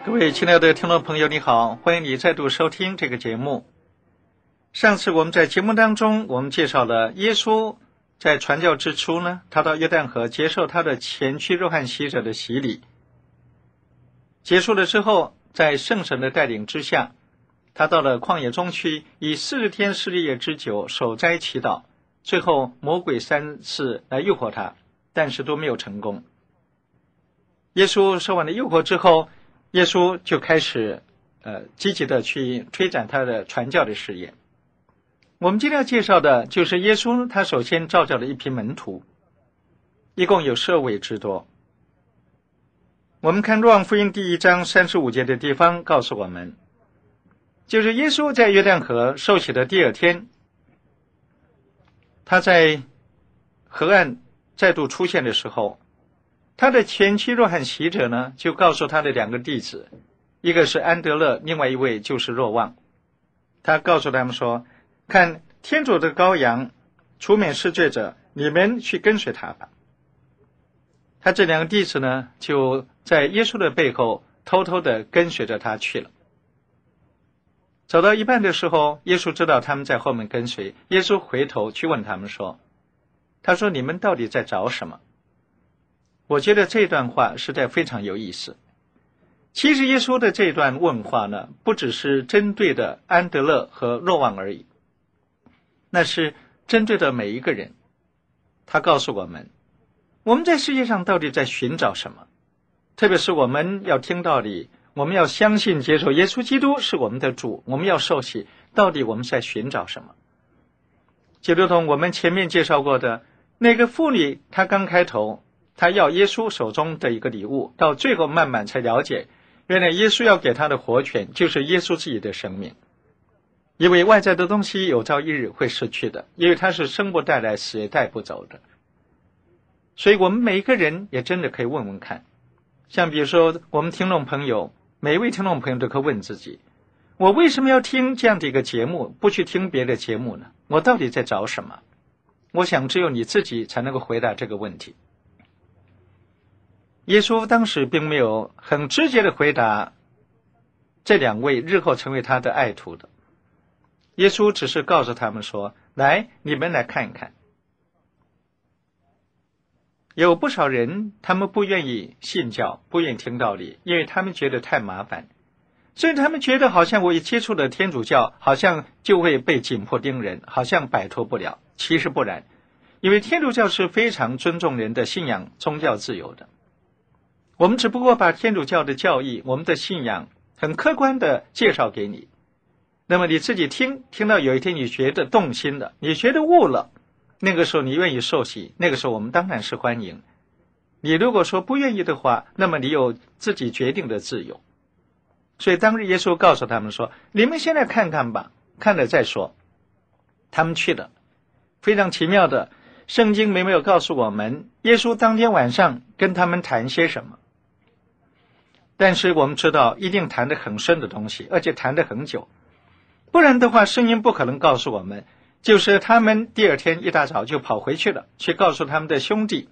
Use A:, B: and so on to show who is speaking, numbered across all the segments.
A: 各位亲爱的听众朋友，你好，欢迎你再度收听这个节目。上次我们在节目当中，我们介绍了耶稣在传教之初呢，他到约旦河接受他的前驱约翰洗者的洗礼。结束了之后，在圣神的带领之下，他到了旷野中去，以40天40夜之久守斋祈祷。最后魔鬼3次来诱惑他，但是都没有成功。耶稣受完了诱惑之后，耶稣就开始积极的去推展他的传教的事业。我们今天要介绍的就是耶稣他首先召叫了一批门徒，一共有12位之多。我们看若望福音第1章35节的地方告诉我们，就是耶稣在约旦河受洗的第2天，他在河岸再度出现的时候，他的前妻约翰洗者呢，就告诉他的2个弟子，一个是安德勒，另外一位就是若望。他告诉他们说，看天主的羔羊，除免世罪者，你们去跟随他吧。他这2个弟子呢，就在耶稣的背后偷偷的跟随着他去了。走到一半的时候，耶稣知道他们在后面跟随，耶稣回头去问他们说，他说你们到底在找什么？我觉得这段话实在非常有意思。其实耶稣的这段问话呢，不只是针对的安德勒和若望而已，那是针对的每一个人。他告诉我们，我们在世界上到底在寻找什么？特别是我们要听道理，我们要相信接受耶稣基督是我们的主，我们要受洗，到底我们在寻找什么？就如同我们前面介绍过的那个妇女，她刚开头她要耶稣手中的一个礼物，到最后慢慢才了解，原来耶稣要给她的活泉就是耶稣自己的生命。因为外在的东西有朝一日会失去的，因为它是生不带来死也带不走的。所以我们每一个人也真的可以问问看，像比如说我们听众朋友，每一位听众朋友都可以问自己，我为什么要听这样的一个节目，不去听别的节目呢？我到底在找什么？我想只有你自己才能够回答这个问题。耶稣当时并没有很直接的回答这2位日后成为他的爱徒的，耶稣只是告诉他们说，来，你们来看一看。有不少人他们不愿意信教，不愿意听道理，因为他们觉得太麻烦，所以他们觉得好像我一接触了天主教，好像就会被紧迫盯人，好像摆脱不了。其实不然，因为天主教是非常尊重人的信仰宗教自由的。我们只不过把天主教的教义，我们的信仰很客观的介绍给你，那么你自己听到有一天你觉得动心了，你觉得悟了，那个时候你愿意受洗，那个时候我们当然是欢迎。你如果说不愿意的话，那么你有自己决定的自由。所以当日耶稣告诉他们说，你们现在看看吧，看了再说。他们去了。非常奇妙的，圣经没有告诉我们耶稣当天晚上跟他们谈些什么，但是我们知道一定谈得很深的东西，而且谈得很久，不然的话圣经不可能告诉我们，就是他们第2天一大早就跑回去了，去告诉他们的兄弟，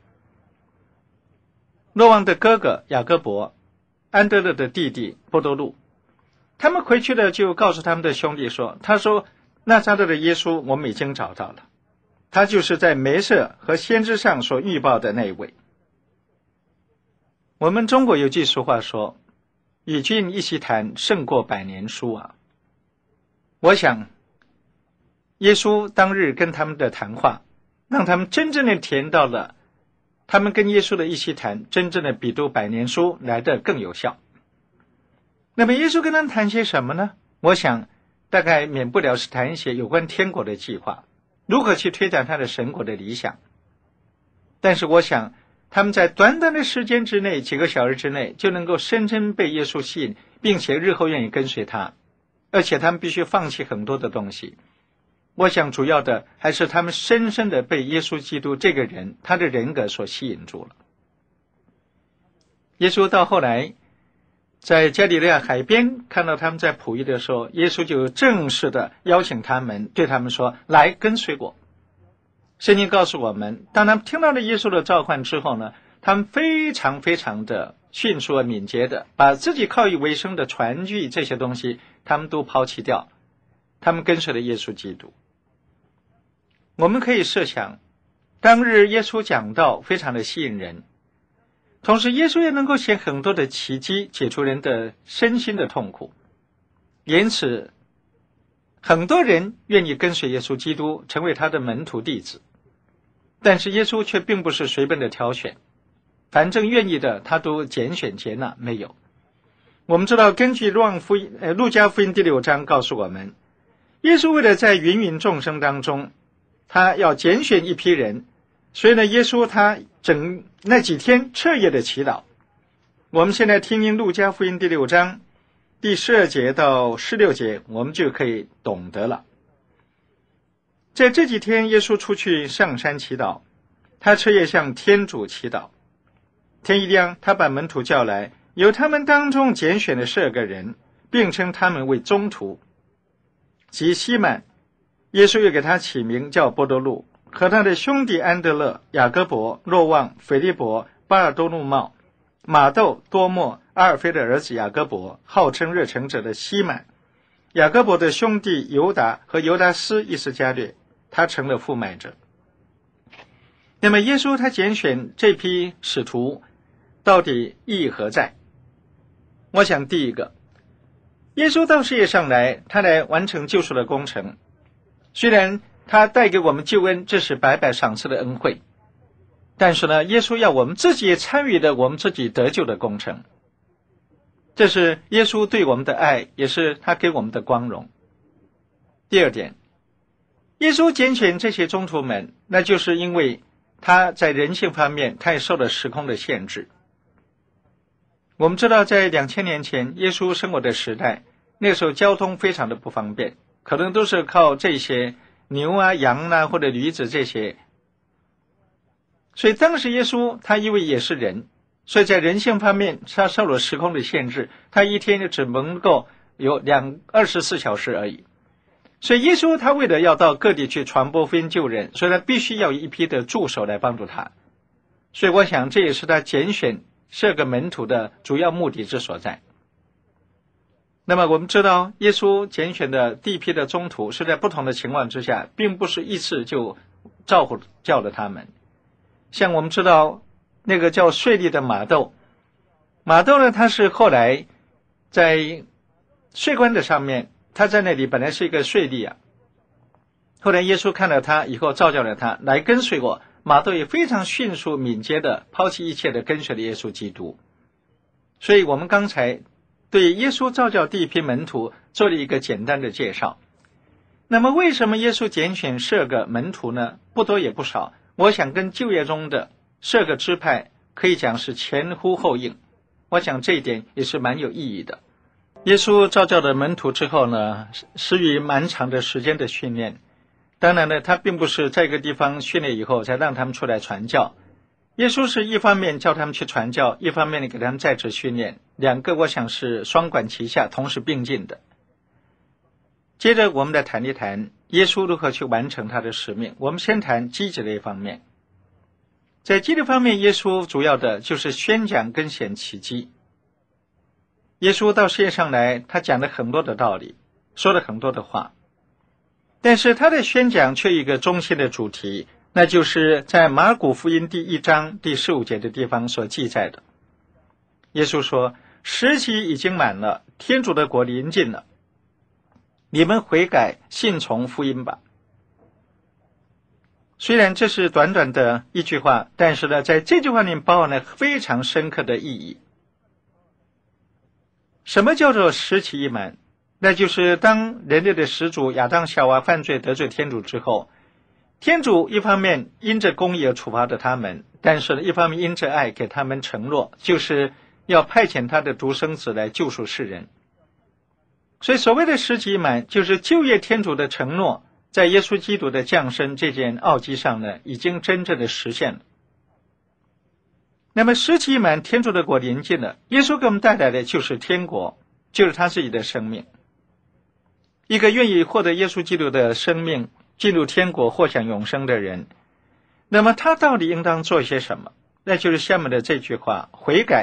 A: 若望的哥哥雅各伯，安德勒的弟弟波多禄，他们回去了就告诉他们的兄弟说，他说纳匝勒的耶稣我们已经找到了，他就是在梅瑟和先知上所预报的那一位。我们中国有句俗话说，与君一席谈，胜过100年书啊。我想耶稣当日跟他们的谈话，让他们真正的体验到了他们跟耶稣的一席谈，真正的比读100年书来得更有效。那么耶稣跟他们谈些什么呢？我想大概免不了是谈一些有关天国的计划，如何去推展他的神国的理想。但是我想他们在短短的时间之内，几个小时之内，就能够深深被耶稣吸引，并且日后愿意跟随他，而且他们必须放弃很多的东西。我想主要的还是他们深深的被耶稣基督这个人，他的人格所吸引住了。耶稣到后来在加利利亚海边看到他们在捕鱼的时候，耶稣就正式的邀请他们，对他们说，来跟随我。圣经告诉我们，当他们听到了耶稣的召唤之后呢，他们非常非常的迅速而敏捷的把自己靠以为生的船具这些东西他们都抛弃掉，他们跟随了耶稣基督。我们可以设想，当日耶稣讲道非常的吸引人，同时耶稣也能够显很多的奇迹，解除人的身心的痛苦，因此很多人愿意跟随耶稣基督，成为他的门徒弟子。但是耶稣却并不是随便的挑选，反正愿意的他都拣选接纳，没有。我们知道，根据路加福音第6章告诉我们，耶稣为了在芸芸众生当中，他要拣选一批人，所以呢，耶稣他那几天彻夜的祈祷。我们现在听听路加福音第6章第12节到16节，我们就可以懂得了。在这几天，耶稣出去上山祈祷，他彻夜向天主祈祷。天一亮，他把门徒叫来，由他们当中拣选了12个人，并称他们为宗徒，即西满，耶稣又给他起名叫伯多禄，和他的兄弟安德勒、雅各伯、若望、腓利伯、巴尔多禄茂、马窦、多默、阿尔菲的儿子雅各伯，号称热诚者的西满，雅各伯的兄弟犹达和犹达斯伊斯加略，他成了负卖者。那么耶稣他拣选这批使徒到底意义何在？我想第一个，耶稣到世界上来，他来完成救赎的工程，虽然他带给我们救恩，这是白白赏赐的恩惠，但是呢，耶稣要我们自己也参与的我们自己得救的工程，这是耶稣对我们的爱，也是他给我们的光荣。第二点，耶稣拣选这些宗徒们，那就是因为他在人性方面他也受了时空的限制。我们知道在2000年前耶稣生活的时代，那时候交通非常的不方便，可能都是靠这些牛啊、羊啊或者驴子这些，所以当时耶稣他因为也是人，所以在人性方面他受了时空的限制，他一天就只能够有24小时而已。所以耶稣他为了要到各地去传播福音救人，所以他必须要有一批的助手来帮助他。所以我想这也是他拣选12个门徒的主要目的之所在。那么我们知道耶稣拣选的第一批的宗徒是在不同的情况之下，并不是一次就叫了他们。像我们知道那个叫税吏的马窦呢，他是后来在税关的上面，他在那里本来是一个税吏啊，后来耶稣看到他以后召叫了他来跟随我，马窦也非常迅速敏捷的抛弃一切的跟随了耶稣基督。所以我们刚才对耶稣召叫第一批门徒做了一个简单的介绍。那么为什么耶稣拣选12个门徒呢？不多也不少，我想跟旧约中的12个支派可以讲是前呼后应，我想这一点也是蛮有意义的。耶稣召叫的门徒之后呢，施予蛮长的时间的训练。当然呢，他并不是在一个地方训练以后才让他们出来传教，耶稣是一方面叫他们去传教，一方面给他们在职训练，两个我想是双管齐下，同时并进的。接着我们来谈一谈耶稣如何去完成他的使命。我们先谈积极的一方面。在积极方面，耶稣主要的就是宣讲跟显奇迹。耶稣到世界上来，他讲了很多的道理，说了很多的话，但是他的宣讲却有一个中心的主题，那就是在马可福音第1章第15节的地方所记载的。耶稣说，时期已经满了，天主的国临近了，你们悔改信从福音吧。虽然这是短短的一句话，但是呢，在这句话里面包含了非常深刻的意义。什么叫做时期已满？那就是当人类的始祖亚当夏娃犯罪得罪天主之后，天主一方面因着公义而处罚的他们，但是一方面因着爱给他们承诺，就是要派遣他的独生子来救赎世人。所以所谓的时期已满，就是旧约天主的承诺在耶稣基督的降生这件奥迹上呢，已经真正的实现了。那么时期已满，天主的国临近了，耶稣给我们带来的就是天国，就是他自己的生命。一个愿意获得耶稣基督的生命，进入天国获享永生的人，那么他到底应当做些什么？那就是下面的这句话，悔改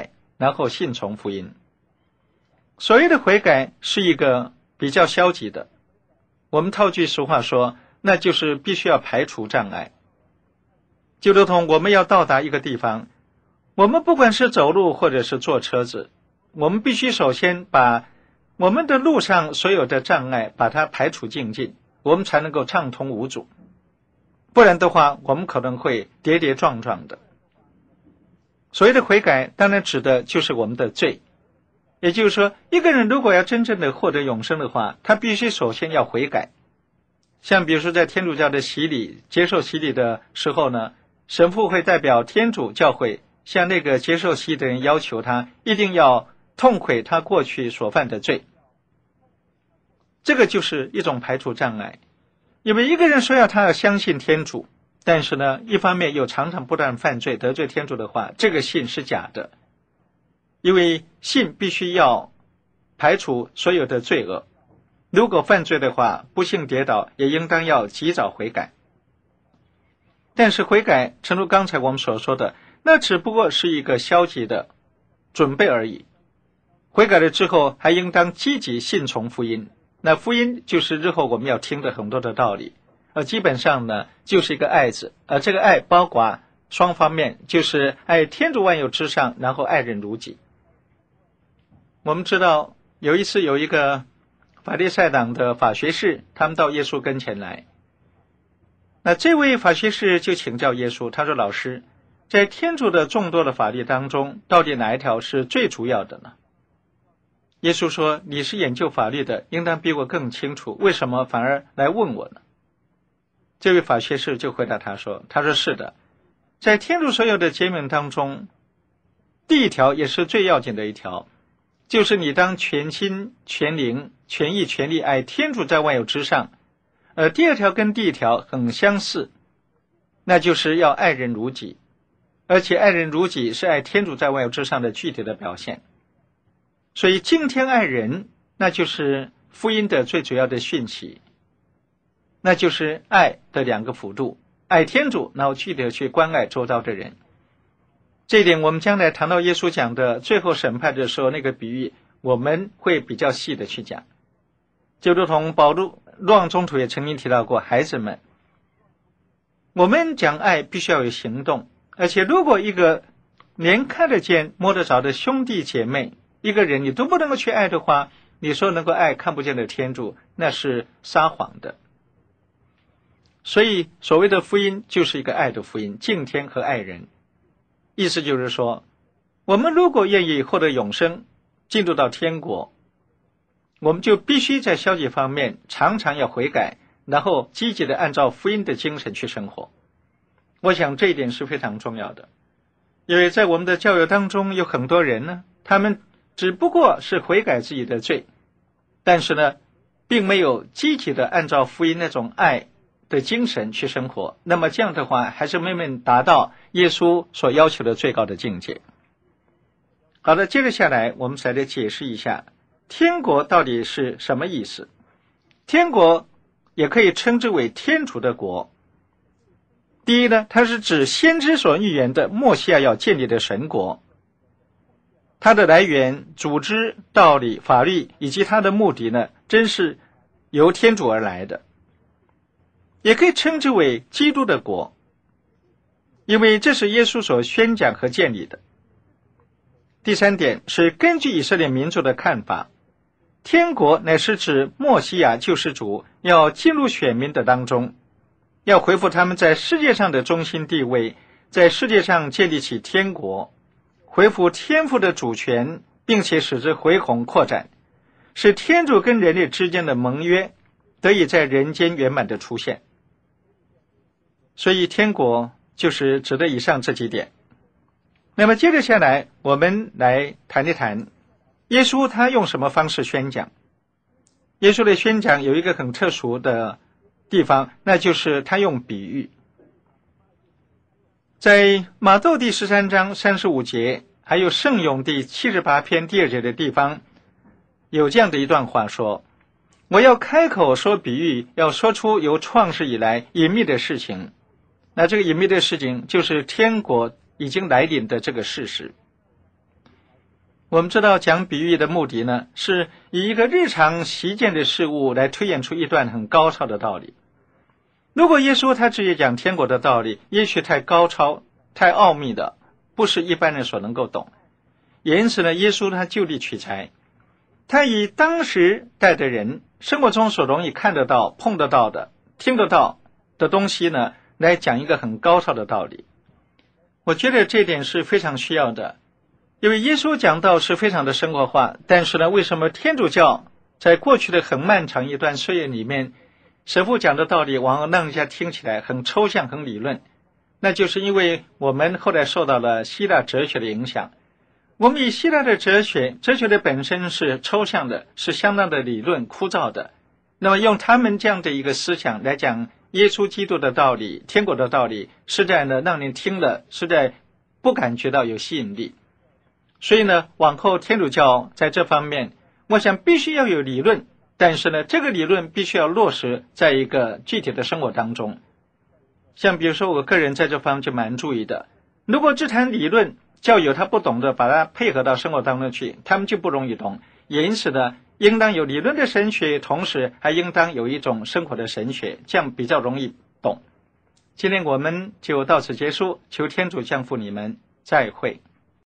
A: 然后信从福音。所谓的悔改是一个比较消极的，我们套句俗话说，那就是必须要排除障碍。就如同我们要到达一个地方，我们不管是走路或者是坐车子，我们必须首先把我们的路上所有的障碍把它排除净尽，我们才能够畅通无阻。不然的话，我们可能会跌跌撞撞的。所谓的悔改当然指的就是我们的罪，也就是说，一个人如果要真正的获得永生的话，他必须首先要悔改。像比如说在天主教的洗礼，接受洗礼的时候呢，神父会代表天主教会向那个接受洗礼的人要求他一定要痛悔他过去所犯的罪。这个就是一种排除障碍。因为一个人说要他要相信天主，但是呢，一方面又常常不断犯罪得罪天主的话，这个信是假的。因为信必须要排除所有的罪恶，如果犯罪的话，不幸跌倒也应当要及早悔改。但是悔改正如刚才我们所说的，那只不过是一个消极的准备而已。悔改了之后还应当积极信从福音，那福音就是日后我们要听的很多的道理，基本上呢就是一个爱字，这个爱包括双方面，就是爱天主万有之上，然后爱人如己。我们知道有一次有一个法利赛党的法学士，他们到耶稣跟前来，那这位法学士就请教耶稣，他说，老师，在天主的众多的法律当中，到底哪一条是最主要的呢？耶稣说，你是研究法律的，应当比我更清楚，为什么反而来问我呢？这位法学士就回答他说，是的，在天主所有的诫命当中，第一条也是最要紧的一条，就是你当全心全灵全意全力爱天主在万有之上。第二条跟第一条很相似，那就是要爱人如己，而且爱人如己是爱天主在万有之上的具体的表现。所以敬天爱人，那就是福音的最主要的讯息，那就是爱的两个辅助，爱天主，然后具体的去关爱周遭的人。这一点我们将来谈到耶稣讲的最后审判的时候，那个比喻我们会比较细的去讲。就如同保禄若望宗徒也曾经提到过，孩子们，我们讲爱必须要有行动，而且如果一个连看得见摸得着的兄弟姐妹，一个人你都不能够去爱的话，你说能够爱看不见的天主，那是撒谎的。所以所谓的福音就是一个爱的福音，敬天和爱人。意思就是说，我们如果愿意获得永生，进入到天国，我们就必须在消极方面常常要悔改，然后积极的按照福音的精神去生活。我想这一点是非常重要的，因为在我们的教友当中有很多人呢，他们只不过是悔改自己的罪，但是呢，并没有积极的按照福音那种爱的精神去生活，那么这样的话还是没有达到耶稣所要求的最高的境界。好的，接着下来我们再来解释一下天国到底是什么意思。天国也可以称之为天主的国。第一呢，它是指先知所预言的默西亚要建立的神国，它的来源、组织、道理、法律以及它的目的呢，真是由天主而来的。也可以称之为基督的国，因为这是耶稣所宣讲和建立的。第三点是根据以色列民族的看法，天国乃是指默西亚救世主要进入选民的当中，要恢复他们在世界上的中心地位，在世界上建立起天国，恢复天父的主权，并且使之恢宏扩展，使天主跟人类之间的盟约得以在人间圆满的出现。所以天国就是指的以上这几点。那么接着下来我们来谈一谈耶稣他用什么方式宣讲。耶稣的宣讲有一个很特殊的地方，那就是他用比喻。在马窦第13章35节还有圣咏第78篇第2节的地方，有这样的一段话说，我要开口说比喻，要说出由创世以来隐秘的事情。那这个隐秘的事情就是天国已经来临的这个事实。 我们知道讲比喻的目的呢，是以一个日常习见的事物来推演出一段很高超的道理。如果耶稣他直接讲天国的道理，也许太高超、太奥秘的，不是一般人所能够懂。也因此呢，耶稣他就地取材，他以当时代的人生活中所容易看得到、碰得到的、听得到的东西呢，来讲一个很高超的道理。我觉得这点是非常需要的，因为耶稣讲道是非常的生活化，但是呢，为什么天主教在过去的很漫长一段岁月里面，神父讲的道理往往让人家听起来很抽象、很理论？那就是因为我们后来受到了希腊哲学的影响。我们以希腊的哲学的本身是抽象的，是相当的理论枯燥的，那么用他们这样的一个思想来讲耶稣基督的道理、天国的道理，实在呢让人听了实在不感觉到有吸引力。所以呢，往后天主教在这方面，我想必须要有理论，但是呢，这个理论必须要落实在一个具体的生活当中。像比如说我个人在这方面就蛮注意的，如果只谈理论，教友他不懂得把它配合到生活当中去，他们就不容易懂。也因此呢，应当有理论的神学，同时还应当有一种生活的神学，这样比较容易懂。今天我们就到此结束，求天主降福你们，再会。